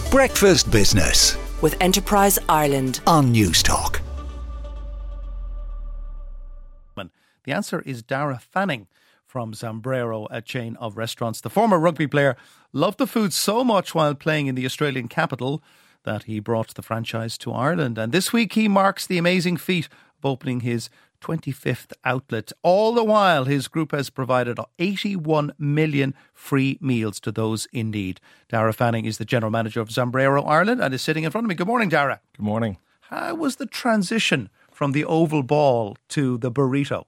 Breakfast Business with Enterprise Ireland on News Talk. The answer is Dara Fanning from Zambrero, a chain of restaurants. The former rugby player loved the food so much while playing in the Australian capital that he brought the franchise to Ireland. And this week he marks the amazing feat of opening his 25th outlet. All the while, his group has provided 81 million free meals to those in need. Dara Fanning is the general manager of Zambrero Ireland and is sitting in front of me. Good morning, Dara. Good morning. How was the transition from the oval ball to the burrito?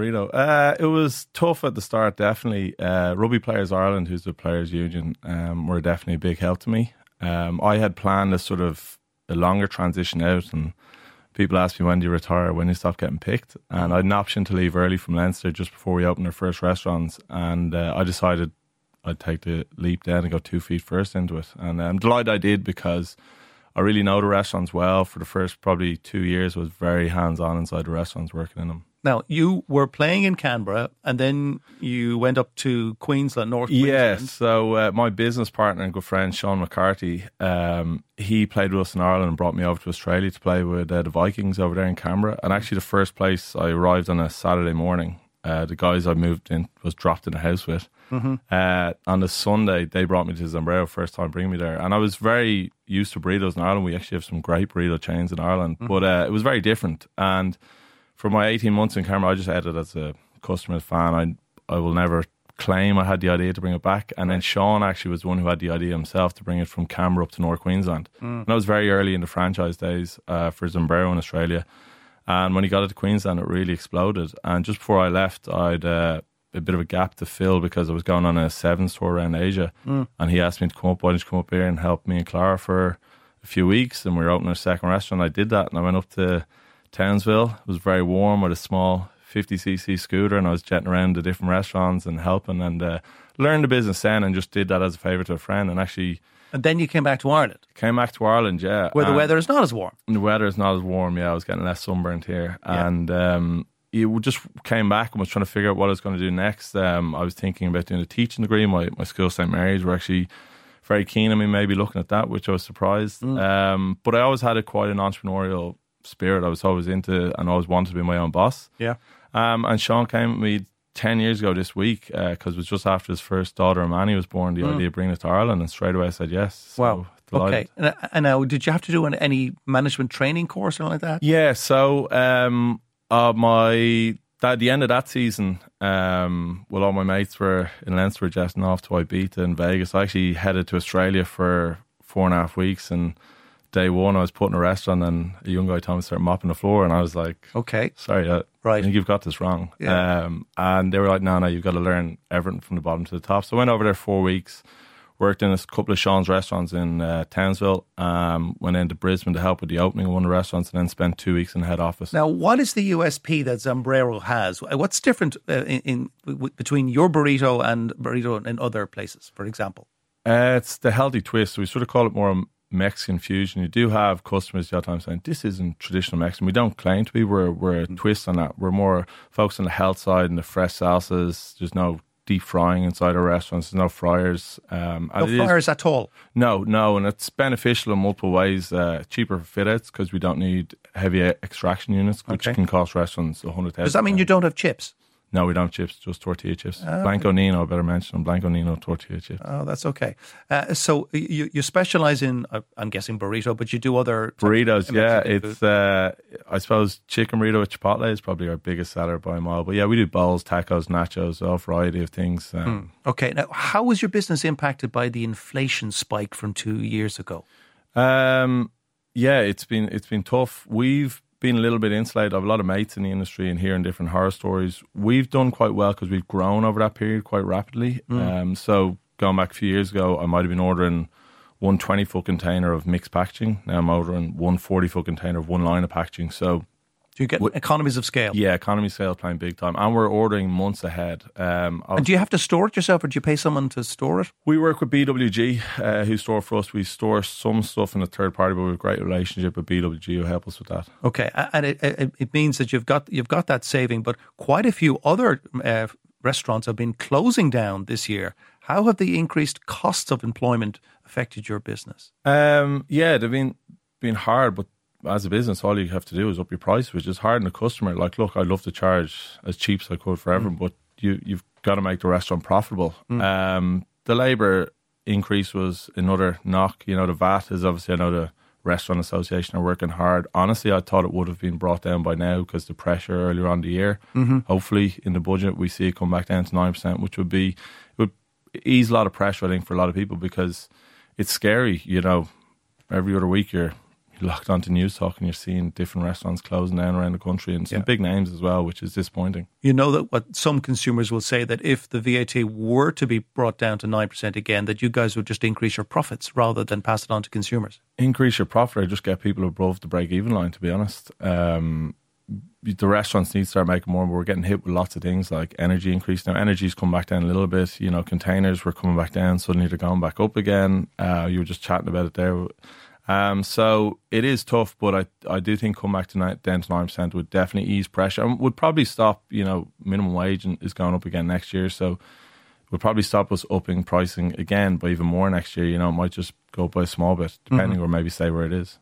It was tough at the start, definitely. Rugby Players Ireland, who's the players' union, were definitely a big help to me. I had planned a sort of a longer transition out, and people asked me, when do you retire, when do you stop getting picked? And I had an option to leave early from Leinster just before we opened our first restaurants, and I decided I'd take the leap then and go 2 feet first into it. And I'm delighted I did, because I really know the restaurants well. For the first probably 2 years, I was very hands-on inside the restaurants, working in them. Now, you were playing in Canberra and then you went up to Queensland, North Queensland. Yes, so my business partner and good friend, Sean McCarthy, he played with us in Ireland and brought me over to Australia to play with the Vikings over there in Canberra. And actually the first place I arrived on a Saturday morning, the guys I moved in was dropped in the house with. Mm-hmm. On the Sunday, they brought me to Zambrero, first time bringing me there. And I was very used to burritos in Ireland. We actually have some great burrito chains in Ireland, but it was very different. And for my 18 months in Canberra, I just ate it as a customer, fan. I will never claim I had the idea to bring it back. And then Sean actually was the one who had the idea himself to bring it from Canberra up to North Queensland. And that was very early in the franchise days for Zambrero in Australia. And when he got it to Queensland, it really exploded. And just before I left, I'd a bit of a gap to fill because I was going on a 7s tour around Asia. And he asked me to come up, why don't you come up here and help me and Clara for a few weeks? And we were opening our second restaurant. I did that, and I went up to Townsville. It was very warm with a small 50cc scooter, and I was jetting around to different restaurants and helping, and learned the business then, and just did that as a favour to a friend. And then you came back to Ireland? Came back to Ireland, yeah. Where the weather is not as warm. The weather is not as warm, yeah. I was getting less sunburnt here. Yeah. And you just came back and was trying to figure out what I was going to do next. I was thinking about doing a teaching degree. My school, St. Mary's, were actually very keen on me maybe looking at that, which I was surprised. But I always had quite an entrepreneurial spirit. I was always into and always wanted to be my own boss. Yeah. And Sean came with me 10 years ago this week, because it was just after his first daughter, Amani, was born, the idea of bringing it to Ireland, and straight away I said yes. So wow. delighted. Okay. And now, did you have to do any management training course or anything like that? Yeah. So at the end of that season, all my mates were in Leinster jetting off to Ibiza in Vegas. I actually headed to Australia for 4.5 weeks, and day one I was putting a restaurant, and a young guy told me to start mopping the floor, and I was like, okay, sorry, I think you've got this wrong. Yeah. And they were like, no, you've got to learn everything from the bottom to the top. So I went over there 4 weeks, worked in a couple of Sean's restaurants in Townsville, went into Brisbane to help with the opening of one of the restaurants, and then spent 2 weeks in the head office. Now, what is the USP that Zambrero has? What's different between your burrito and burrito in other places, for example? It's the healthy twist. We sort of call it more Mexican fusion. You do have customers the other time saying, this isn't traditional Mexican. We don't claim to be. We're a twist on that. We're more focused on the health side and the fresh salsas. There's no deep frying inside our restaurants. There's no fryers. No fryers at all? No. And it's beneficial in multiple ways. Cheaper for fit-outs because we don't need heavy extraction units, which can cost restaurants $100,000. Does that mean you don't have chips? No, we don't have chips, just tortilla chips. Blanco Nino, I better mention them. Blanco Nino tortilla chips. Oh, that's okay. So you specialise in, I'm guessing burrito, but you do other burritos. Yeah, it's I suppose chicken burrito with chipotle is probably our biggest seller by a mile. But yeah, we do bowls, tacos, nachos, a variety of things. Okay, now how was your business impacted by the inflation spike from 2 years ago? Yeah, it's been tough. We've been a little bit insulated. I have a lot of mates in the industry and hearing different horror stories. We've done quite well because we've grown over that period quite rapidly. So going back a few years ago, I might have been ordering one 20-foot container of mixed packaging. Now I'm ordering one 40-foot container of one line of packaging. So do you get economies of scale? Yeah, economy of scale is playing big time. And we're ordering months ahead. And do you have to store it yourself, or do you pay someone to store it? We work with BWG, who store for us. We store some stuff in a third party, but we have a great relationship with BWG who help us with that. Okay, and it means that you've got that saving, but quite a few other restaurants have been closing down this year. How have the increased costs of employment affected your business? Yeah, they've been hard, but as a business, all you have to do is up your price, which is hard on the customer. Like, look, I'd love to charge as cheap as I could for everyone, but you've got to make the restaurant profitable. The labour increase was another knock. You know, the VAT is obviously, I know the Restaurant Association are working hard. Honestly, I thought it would have been brought down by now because the pressure earlier on the year. Hopefully, in the budget, we see it come back down to 9%, which would ease a lot of pressure, I think, for a lot of people, because it's scary. You know, every other week you're locked onto News Talk and you're seeing different restaurants closing down around the country, and some big names as well, which is disappointing. You know that what some consumers will say, that if the VAT were to be brought down to 9% again, that you guys would just increase your profits rather than pass it on to consumers. Increase your profit or just get people above the break-even line, to be honest. The restaurants need to start making more, but we're getting hit with lots of things like energy increase. Now, energy's come back down a little bit. You know, containers were coming back down, suddenly they're going back up again. You were just chatting about it there. So it is tough, but I do think come back down to 9% would definitely ease pressure and would probably stop, you know, minimum wage is going up again next year. So it would probably stop us upping pricing again by even more next year. You know, it might just go up by a small bit, depending, or maybe stay where it is.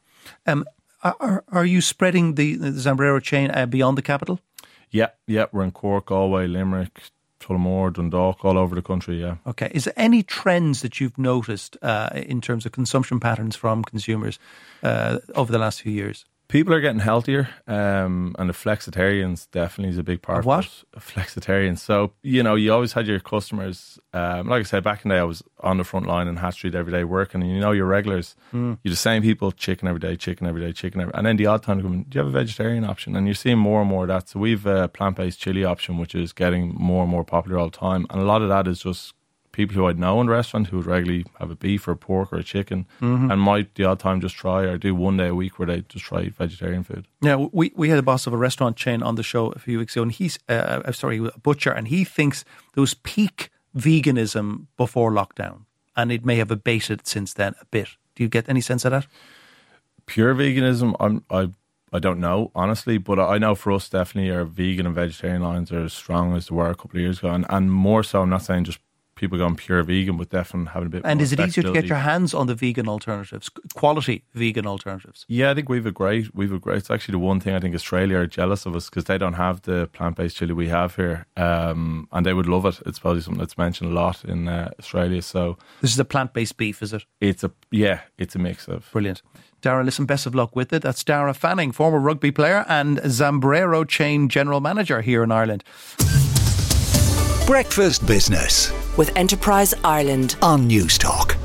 Are you spreading the Zambrero chain beyond the capital? Yeah. We're in Cork, Galway, Limerick, Tullamore, Dundalk, all over the country, yeah. Okay. Is there any trends that you've noticed in terms of consumption patterns from consumers over the last few years? People are getting healthier, and the flexitarians definitely is a big part of what? Flexitarians. So, you know, you always had your customers, like I said, back in the day, I was on the front line in Hat Street every day working, and you know your regulars, you're the same people, chicken every day, and then the odd time, do you have a vegetarian option? And you're seeing more and more of that. So we've a plant-based chili option, which is getting more and more popular all the time. And a lot of that is just people who I'd know in the restaurant who would regularly have a beef or a pork or a chicken, and might the odd time just try or do one day a week where they just try vegetarian food. Yeah, we had a boss of a restaurant chain on the show a few weeks ago, and he's a butcher, and he thinks there was peak veganism before lockdown, and it may have abated since then a bit. Do you get any sense of that? Pure veganism, I don't know, honestly, but I know for us, definitely our vegan and vegetarian lines are as strong as they were a couple of years ago, and more so, I'm not saying just people going pure vegan, but definitely having a bit more. And is it easier to get your hands on the vegan alternatives, quality vegan alternatives? Yeah, I think we've a great. It's actually the one thing I think Australia are jealous of us, because they don't have the plant-based chili we have here, and they would love it. It's probably something that's mentioned a lot in Australia. So this is a plant-based beef, is it? It's a mix of. Brilliant. Darragh, listen, best of luck with it. That's Darragh Fanning, former rugby player and Zambrero chain general manager here in Ireland. Breakfast Business with Enterprise Ireland on News Talk.